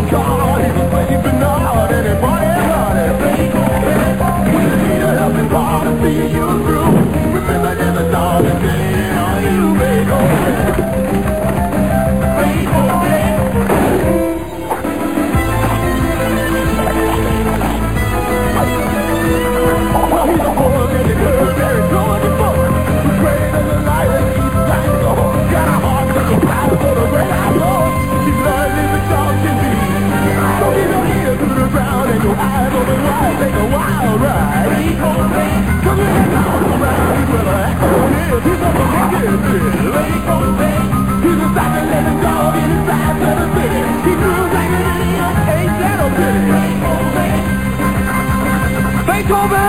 card, he was sleeping hard and he party hard. We need a helping part to see you through. Remember never saw the day on you, baby. Well, he's a boy and the girl very slow as a boy. He's great as a light and he's like the horse. Got a heart that's a fire for the great outlaw. He's lovely but dark can be. So keep your ears to the ground and your eyes open wide. Take a wild ride. Cause when he's out around, he's with an act on his. He's up a wicked bitch. He's a cycling dog in his side to the city. He grooves like an idiot, ain't that a pity? Beethoven!